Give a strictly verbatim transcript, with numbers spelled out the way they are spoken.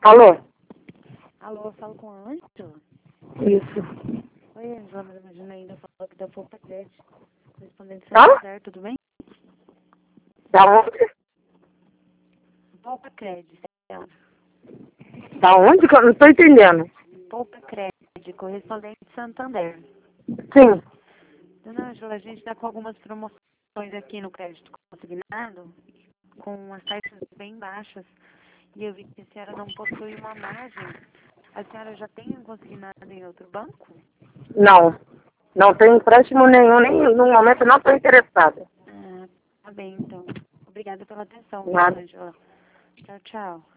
Alô? Alô, eu falo com a Ângela? Isso. Oi, Ângela, mas imagina ainda falou que da Poupa Crédito. Respondendo Tá? certo, tudo bem? Da onde? Poupa Crédito. Da onde que eu não tô entendendo? Poupa Crédito, correspondente de Santander. Sim. Dona Ângela, a gente está com algumas promoções aqui no crédito consignado, com as taxas bem baixas, e eu vi que a senhora não possui uma margem. A senhora já tem um consignado em outro banco? Não. Não tenho empréstimo nenhum, nem no momento não estou interessada. Ah, tá bem, então. Obrigada pela atenção, viu, Nada. Ângela? Tchau, tchau.